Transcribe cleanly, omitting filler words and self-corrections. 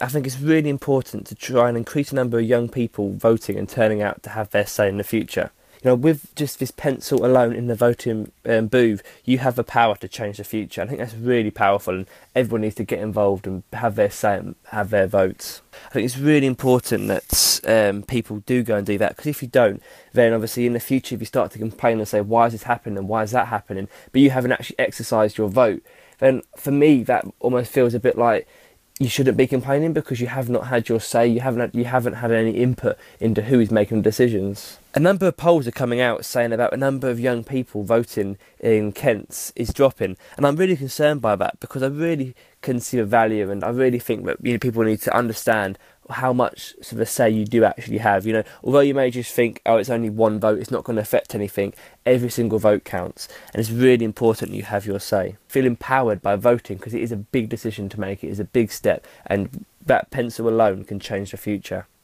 I think it's really important to try and increase the number of young people voting and turning out to have their say in the future. With just this pencil alone in the voting booth, you have the power to change the future. I think that's really powerful, and everyone needs to get involved and have their say and have their votes. I think it's really important that people do go and do that, because if you don't, then obviously in the future, if you start to complain and say, why is this happening and why is that happening, but you haven't actually exercised your vote, then for me, that almost feels a bit like you shouldn't be complaining, because you have not had your say, you haven't had any input into who is making the decisions. A number of polls are coming out saying about a number of young people voting in Kent is dropping, and I'm really concerned by that, because I really can see the value, and I really think that people need to understand how much of a say you do actually have. Although you may just think, oh, it's only one vote, it's not going to affect anything, every single vote counts, and it's really important you have your say. Feel empowered by voting, because it is a big decision to make, it is a big step, and that pencil alone can change the future.